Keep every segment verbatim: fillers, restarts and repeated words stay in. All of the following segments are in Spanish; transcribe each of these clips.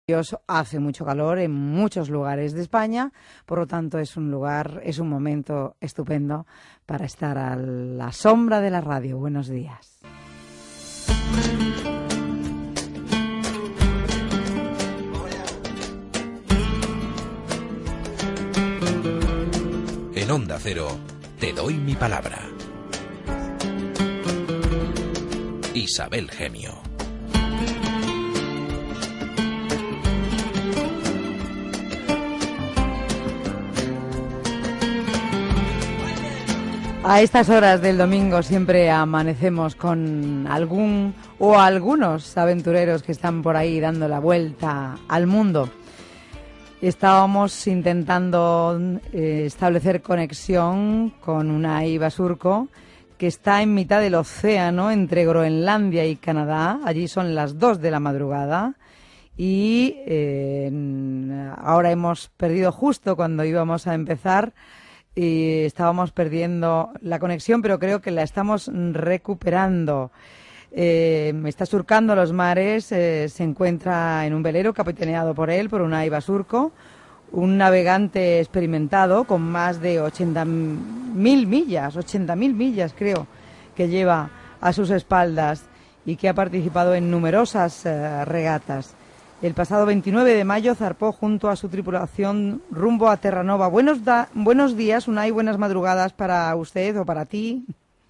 Hace mucho calor en muchos lugares de España, por lo tanto es un lugar, es un momento estupendo para estar a la sombra de la radio. Buenos días. En Onda Cero, te doy mi palabra. Isabel Gemio. A estas horas del domingo siempre amanecemos con algún o algunos aventureros que están por ahí dando la vuelta al mundo. Estábamos intentando eh, establecer conexión con Unai Basurco, que está en mitad del océano entre Groenlandia y Canadá. Allí son las dos de la madrugada y eh, ahora hemos perdido justo cuando íbamos a empezar. Y estábamos perdiendo la conexión, pero creo que la estamos recuperando. Eh, está surcando los mares, eh, se encuentra en un velero capitaneado por él, por Unai Basurco, un navegante experimentado con más de ochenta mil millas, ochenta mil millas creo, que lleva a sus espaldas y que ha participado en numerosas eh, regatas. El pasado veintinueve de mayo zarpó junto a su tripulación rumbo a Terranova. Buenos, da, buenos días, Unai, buenas madrugadas para usted o para ti.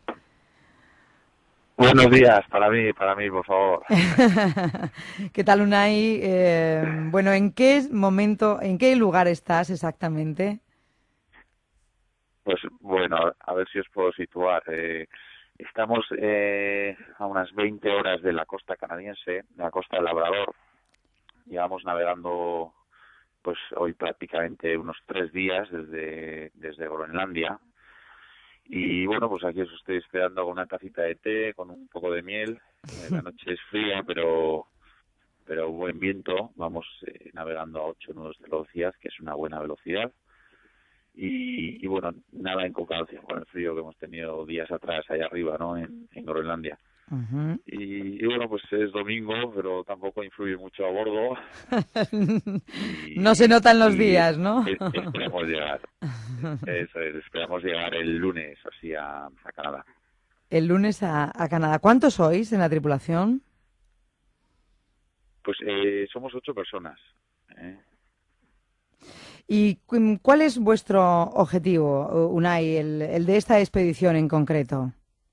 Buenos días, para mí, para mí, por favor. ¿Qué tal, Unai? Eh, bueno, ¿en qué momento, en qué lugar estás exactamente? Pues bueno, a ver si os puedo situar. Eh, estamos eh, a unas veinte horas de la costa canadiense, de la costa del Labrador. Llevamos navegando pues hoy prácticamente unos tres días desde, desde Groenlandia. Y bueno, pues aquí os estoy esperando con una tacita de té, con un poco de miel. Eh, la noche es fría, pero pero buen viento. Vamos eh, navegando a ocho nudos de velocidad, que es una buena velocidad. Y, y bueno, nada en comparación con el frío que hemos tenido días atrás allá arriba, ¿no? En, en Groenlandia. Uh-huh. Y, y bueno, pues es domingo, pero tampoco influye mucho a bordo. Y, no se notan los días, ¿no? Esperamos llegar. Eso es, esperamos llegar el lunes así a, a Canadá. El lunes a, a Canadá. ¿Cuántos sois en la tripulación? Pues eh, somos ocho personas. ¿eh? ¿Y cuál es vuestro objetivo, Unai, el, el de esta expedición en concreto?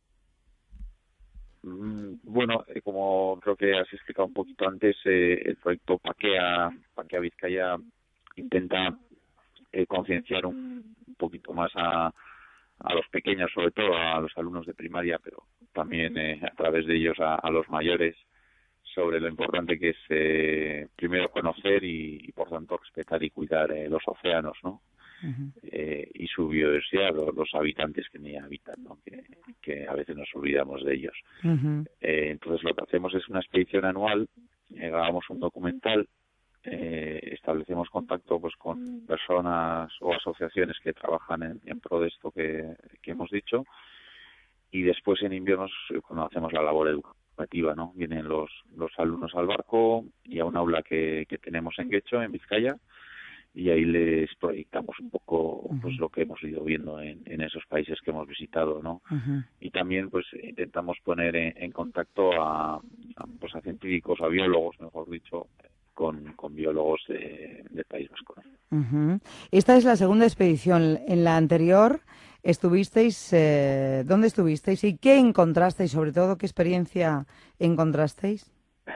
Bueno, eh, como creo que has explicado un poquito antes, eh, el proyecto Paquea, Paquea Vizcaya intenta eh, concienciar un, un poquito más a, a los pequeños, sobre todo a los alumnos de primaria, pero también eh, a través de ellos a, a los mayores, sobre lo importante que es eh, primero conocer y, y por tanto respetar y cuidar eh, los océanos, ¿no? Uh-huh. eh, y su biodiversidad, los, los habitantes que en ella habitan, ¿no? que, que a veces nos olvidamos de ellos. Uh-huh. eh, entonces lo que hacemos es una expedición anual, eh, grabamos un documental, eh, establecemos contacto pues con personas o asociaciones que trabajan en, en pro de esto que, que hemos dicho, y después en inviernos cuando hacemos la labor educativa, ¿no? Vienen los, los alumnos al barco y a un aula que, que tenemos en Guecho, en Vizcaya, y ahí les proyectamos un poco pues uh-huh. lo que hemos ido viendo en, en esos países que hemos visitado, ¿no? Uh-huh. Y también pues intentamos poner en, en contacto a, a pues a científicos, a biólogos, mejor dicho, con, con biólogos de, del País Vasco. Uh-huh. Esta es la segunda expedición. En la anterior estuvisteis, eh, ¿dónde estuvisteis y qué encontrasteis? Sobre todo, ¿qué experiencia encontrasteis?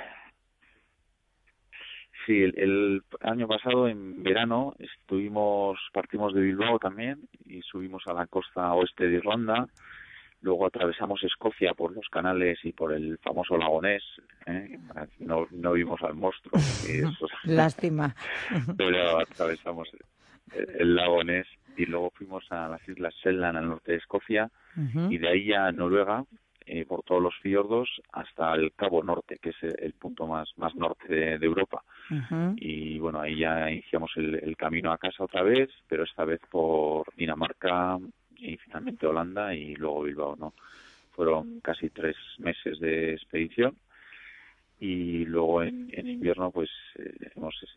Sí, el, el año pasado en verano estuvimos, partimos de Bilbao también y subimos a la costa oeste de Irlanda, luego atravesamos Escocia por los canales y por el famoso lago Ness, ¿eh? no, no vimos al monstruo. Eso... Lástima. Pero atravesamos el, el lago Ness y luego fuimos a las islas Shetland al norte de Escocia uh-huh. y de ahí a Noruega. Eh, por todos los fiordos hasta el Cabo Norte, que es el, el punto más más norte de, de Europa. Uh-huh. Y bueno, ahí ya iniciamos el, el camino a casa otra vez, pero esta vez por Dinamarca y finalmente Holanda y luego Bilbao, ¿no? Fueron casi tres meses de expedición y luego en, en invierno pues eh, hemos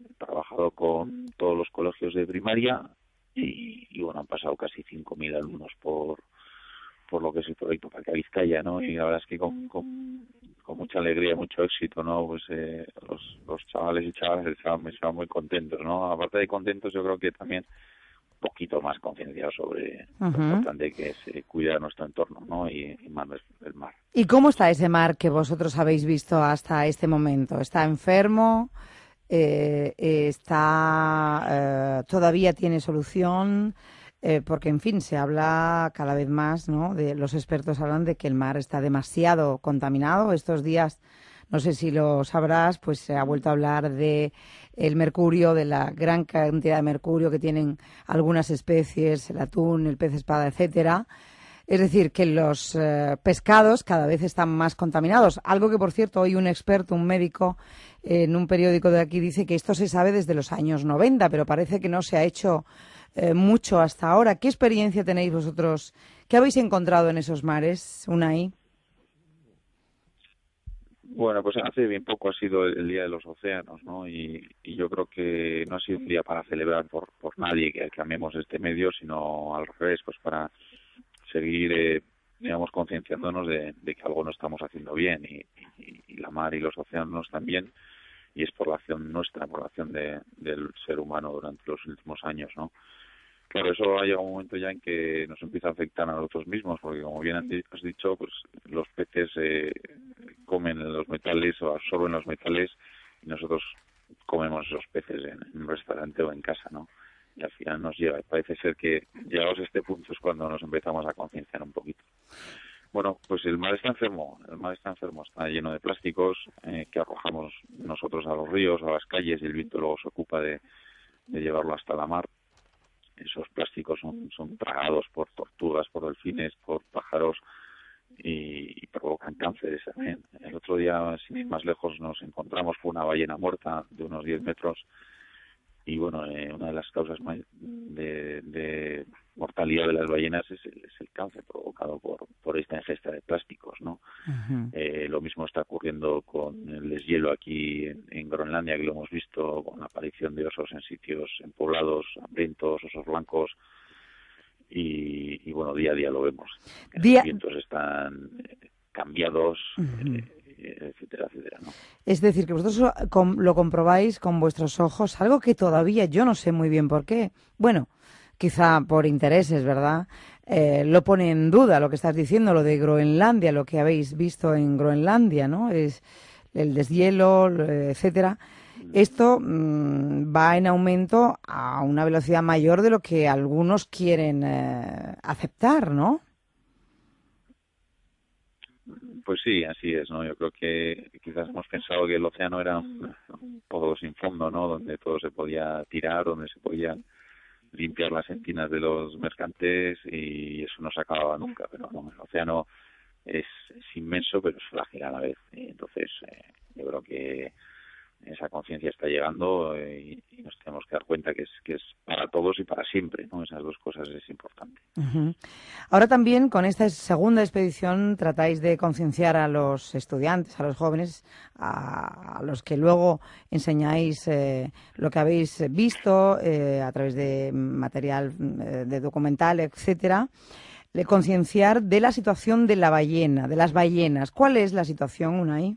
colegios de primaria y, y bueno, han pasado casi cinco mil alumnos por por lo que es el proyecto Pakea Vizcaya, ¿no? Y la verdad es que con, con, con mucha alegría, mucho éxito, ¿no? Pues eh, los, los chavales y chavales estaban, estaban muy contentos, ¿no? Aparte de contentos, yo creo que también un poquito más concienciados sobre Uh-huh. lo importante que es eh, cuidar nuestro entorno, ¿no? Y, y más el mar. ¿Y cómo está ese mar que vosotros habéis visto hasta este momento? ¿Está enfermo? Eh, ¿Está eh, todavía tiene solución? Eh, porque, en fin, se habla cada vez más, ¿no? De, los expertos hablan de que el mar está demasiado contaminado. Estos días, no sé si lo sabrás, pues se ha vuelto a hablar de el mercurio, de la gran cantidad de mercurio que tienen algunas especies, el atún, el pez espada, etcétera. Es decir, que los eh, pescados cada vez están más contaminados. Algo que, por cierto, hoy un experto, un médico, eh, en un periódico de aquí dice que esto se sabe desde los años noventa, pero parece que no se ha hecho eh, mucho hasta ahora. ¿Qué experiencia tenéis vosotros? ¿Qué habéis encontrado en esos mares, Unai? Bueno, pues hace bien poco ha sido el Día de los Océanos, ¿no? Y, y yo creo que no ha sido un día para celebrar por, por nadie que cambiemos este medio, sino al revés, pues para seguir, eh, digamos, concienciándonos de, de que algo no estamos haciendo bien y, y, y la mar y los océanos también, y es por la acción nuestra, por la acción de, del ser humano durante los últimos años, ¿no? Claro, eso ha llegado un momento ya en que nos empieza a afectar a nosotros mismos, porque como bien has dicho, pues los peces eh, comen los metales o absorben los metales y nosotros comemos esos peces en, en un restaurante o en casa, ¿no? Y al final nos lleva. Parece ser que llegados a este punto es cuando nos empezamos a concienciar un poquito. Bueno, pues el mar está enfermo, el mar está enfermo, está lleno de plásticos eh, que arrojamos nosotros a los ríos, a las calles, y el viento luego se ocupa de, de llevarlo hasta la mar. Esos plásticos son, son tragados por tortugas, por delfines, por pájaros y, y provocan cánceres también. El otro día, sin ir más lejos, nos encontramos con una ballena muerta de unos diez metros y bueno, eh, una de las causas de, de mortalidad de las ballenas es el, es el cáncer provocado por, por esta ingesta de plásticos, ¿no? Uh-huh. Eh, lo mismo está ocurriendo con el deshielo aquí en, en Groenlandia, que lo hemos visto con la aparición de osos en sitios en poblados hambrientos, osos blancos, y, y bueno, día a día lo vemos. Día... Los vientos están eh, cambiados, uh-huh. eh, etcétera, etcétera, ¿no? Es decir, que vosotros lo comprobáis con vuestros ojos, algo que todavía yo no sé muy bien por qué. Bueno, quizá por intereses, ¿verdad? Eh, lo pone en duda lo que estás diciendo, lo de Groenlandia, lo que habéis visto en Groenlandia, ¿no? Es el deshielo, etcétera. Esto mmm, va en aumento a una velocidad mayor de lo que algunos quieren eh, aceptar, ¿no? Pues sí, así es, ¿no? Yo creo que quizás hemos pensado que el océano era un pozo sin fondo, ¿no? Donde todo se podía tirar, donde se podían limpiar las encinas de los mercantes y eso no se acababa nunca. Pero no, el océano es, es inmenso, pero es frágil a la vez. Y entonces, eh, yo creo que esa conciencia está llegando y, y nos tenemos que dar cuenta que es que es para todos y para siempre, ¿no? Esas dos cosas es importante. Uh-huh. Ahora también con esta segunda expedición tratáis de concienciar a los estudiantes, a los jóvenes, a, a los que luego enseñáis eh, lo que habéis visto eh, a través de material eh, de documental, etcétera, de concienciar de la situación de la ballena, de las ballenas. ¿Cuál es la situación, Unai?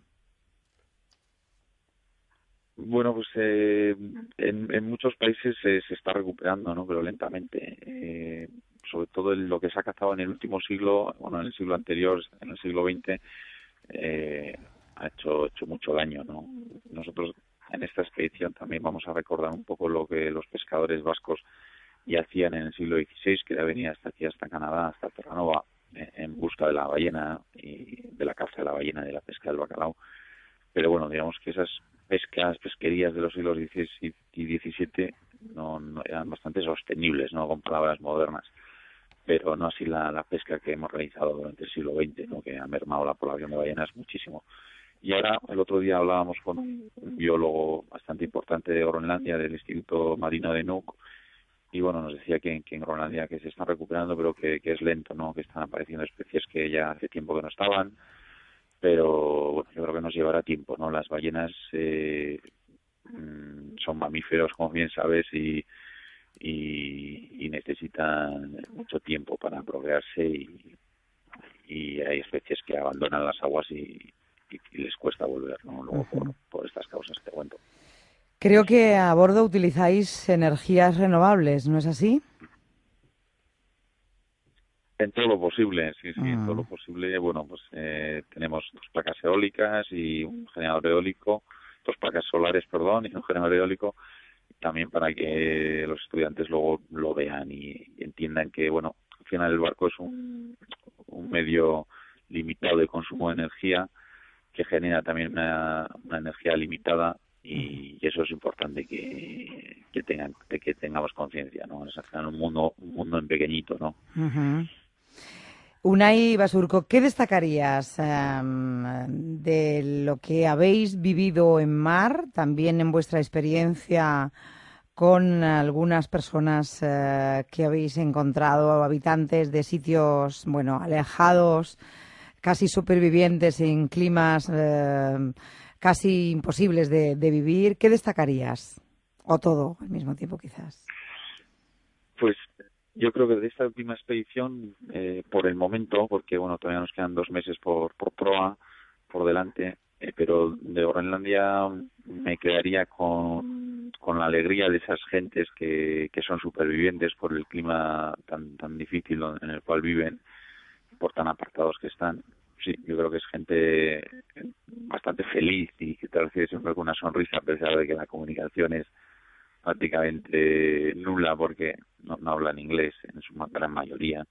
Bueno, pues eh, en, en muchos países eh, se está recuperando, ¿no? Pero lentamente. Eh, sobre todo en lo que se ha cazado en el último siglo, bueno, en el siglo anterior, en el siglo veinte, eh, ha hecho, hecho mucho daño, ¿no? Nosotros en esta expedición también vamos a recordar un poco lo que los pescadores vascos ya hacían en el siglo dieciséis, que ya venía hasta aquí, hasta Canadá, hasta Terranova, eh, en busca de la ballena y de la caza de la ballena y de la pesca del bacalao. Pero bueno, digamos que esas pescas, pesquerías de los siglos dieciséis y diecisiete no, no eran bastante sostenibles, ¿no? Con palabras modernas, pero no así la, la pesca que hemos realizado durante el siglo veinte, ¿no? Que ha mermado la población de ballenas muchísimo. Y ahora, el otro día hablábamos con un biólogo bastante importante de Groenlandia, del Instituto Marino de Nuuk, y bueno, nos decía que, que en Groenlandia que se están recuperando, pero que, que es lento, ¿no? Que están apareciendo especies que ya hace tiempo que no estaban, pero bueno, yo creo que nos llevará tiempo, ¿no? Las ballenas eh, son mamíferos, como bien sabes, y, y, y necesitan mucho tiempo para procrearse y, y hay especies que abandonan las aguas y, y, y les cuesta volver, ¿no? Luego por, por estas causas te cuento. Creo que a bordo utilizáis energías renovables, ¿no es así? En todo lo posible, sí, sí, Ah. en todo lo posible. Bueno, pues eh, tenemos dos placas eólicas y un generador eólico, dos placas solares, perdón, y un generador eólico, también para que los estudiantes luego lo vean y, y entiendan que, bueno, al final el barco es un, un medio limitado de consumo de energía que genera también una, una energía limitada y, y eso es importante que, que tengan de que tengamos conciencia, ¿no? Es al final un mundo un mundo en pequeñito, ¿no? Uh-huh. Unai Basurco, ¿qué destacarías um, de lo que habéis vivido en mar, también en vuestra experiencia con algunas personas uh, que habéis encontrado, habitantes de sitios, bueno, alejados, casi supervivientes en climas uh, casi imposibles de, de vivir? ¿Qué destacarías? O todo al mismo tiempo, quizás. Pues yo creo que de esta última expedición, eh, por el momento, porque bueno, todavía nos quedan dos meses por, por proa, por delante, eh, pero de Groenlandia me quedaría con, con la alegría de esas gentes que, que son supervivientes por el clima tan tan difícil en el cual viven, por tan apartados que están. Sí, yo creo que es gente bastante feliz y que te recibe siempre con una sonrisa, a pesar de que la comunicación es prácticamente nula porque no, no hablan inglés en su gran mayoría.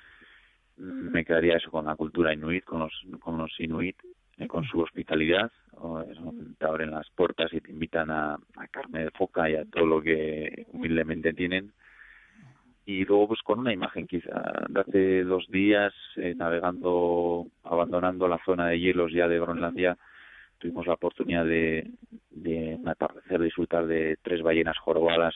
Me quedaría eso con la cultura inuit, con los con los inuit, eh, con su hospitalidad. O eso, te abren las puertas y te invitan a, a carne de foca y a todo lo que humildemente tienen. Y luego pues con una imagen quizá de hace dos días, eh, navegando, abandonando la zona de hielos ya de Groenlandia, tuvimos la oportunidad de, de un atardecer, disfrutar de tres ballenas jorobadas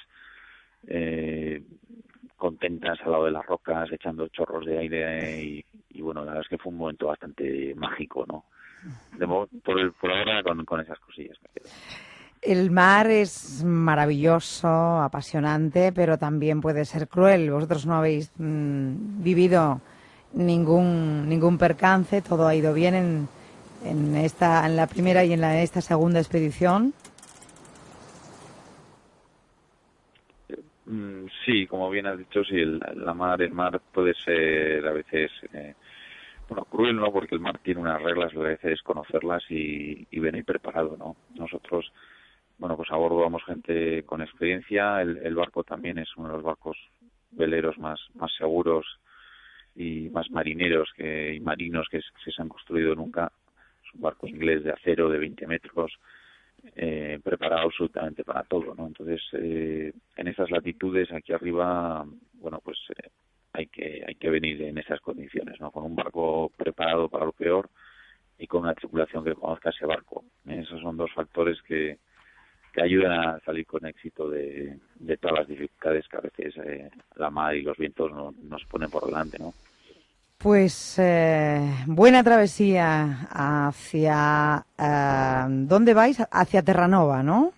eh, contentas al lado de las rocas, echando chorros de aire y, y bueno, la verdad es que fue un momento bastante mágico, ¿no? De, por, el, por ahora con, con esas cosillas me quedo. El mar es maravilloso, apasionante, pero también puede ser cruel. Vosotros no habéis mmm, vivido ningún ningún percance, todo ha ido bien en en esta en la primera y en la en esta segunda expedición. Sí, como bien has dicho, sí, el, la mar, el mar puede ser a veces, eh, bueno, cruel, ¿no? Porque el mar tiene unas reglas, a veces conocerlas y, y venir preparado, ¿no? Nosotros, bueno, pues a bordo vamos gente con experiencia, el, el barco también es uno de los barcos veleros más, más seguros y más marineros que, y marinos que, que se han construido nunca. Es un barco inglés de acero de veinte metros, eh, preparado absolutamente para todo, ¿no? Entonces, eh, en esas latitudes aquí arriba, bueno, pues eh, hay que hay que venir en esas condiciones, ¿no? Con un barco preparado para lo peor y con una tripulación que conozca ese barco. Esos son dos factores que, que ayudan a salir con éxito de, de todas las dificultades que a veces eh, la mar y los vientos no, nos ponen por delante, ¿no? Pues eh, buena travesía hacia... Eh, ¿dónde vais? Hacia Terranova, ¿no?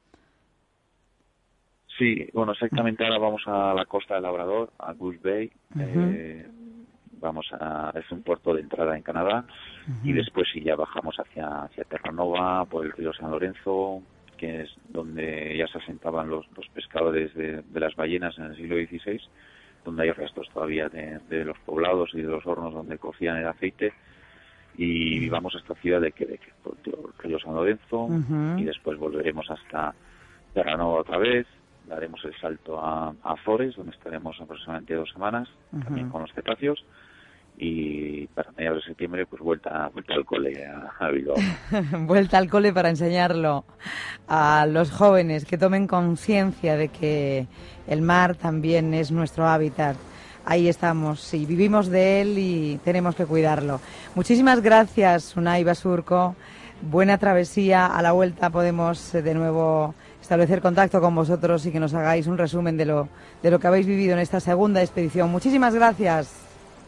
Sí, bueno, exactamente ahora vamos a la costa del Labrador, a Goose Bay. Uh-huh. eh, vamos a... es un puerto de entrada en Canadá. Uh-huh. Y después sí ya bajamos hacia, hacia Terranova, por el río San Lorenzo, que es donde ya se asentaban los, los pescadores de, de las ballenas en el siglo dieciséis, donde hay restos todavía de, de los poblados y de los hornos donde cocían el aceite, y vamos a esta ciudad de Quebec, por el río San Lorenzo, uh-huh. y después volveremos hasta Terranova otra vez, daremos el salto a, a Azores, donde estaremos aproximadamente dos semanas, uh-huh. también con los cetáceos, y para mediados de septiembre pues vuelta vuelta al cole a, a Bilbao. Vuelta al cole para enseñarlo a los jóvenes, que tomen conciencia de que el mar también es nuestro hábitat. Ahí estamos y vivimos de él y tenemos que cuidarlo. Muchísimas gracias, Unai Basurco. Buena travesía. A la vuelta podemos de nuevo establecer contacto con vosotros y que nos hagáis un resumen de lo de lo que habéis vivido en esta segunda expedición. Muchísimas gracias.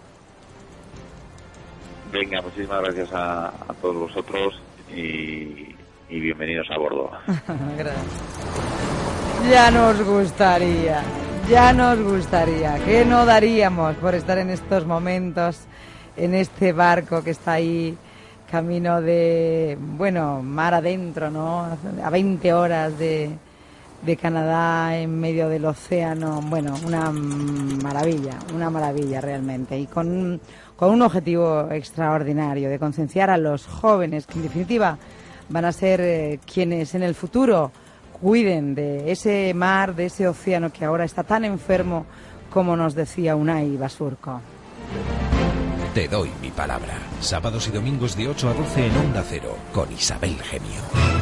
Venga, muchísimas gracias a, a todos vosotros y, y bienvenidos a bordo. Gracias. Ya nos gustaría. Ya nos gustaría, ¿qué no daríamos por estar en estos momentos, en este barco que está ahí, camino de, bueno, mar adentro, ¿no? A veinte horas de, de Canadá, en medio del océano. Bueno, una maravilla, una maravilla realmente. Y con, con un objetivo extraordinario, de concienciar a los jóvenes, que en definitiva van a ser eh, quienes en el futuro cuiden de ese mar, de ese océano que ahora está tan enfermo, como nos decía Unai Basurco. Te doy mi palabra. Sábados y domingos de ocho a doce en Onda Cero, con Isabel Gemio.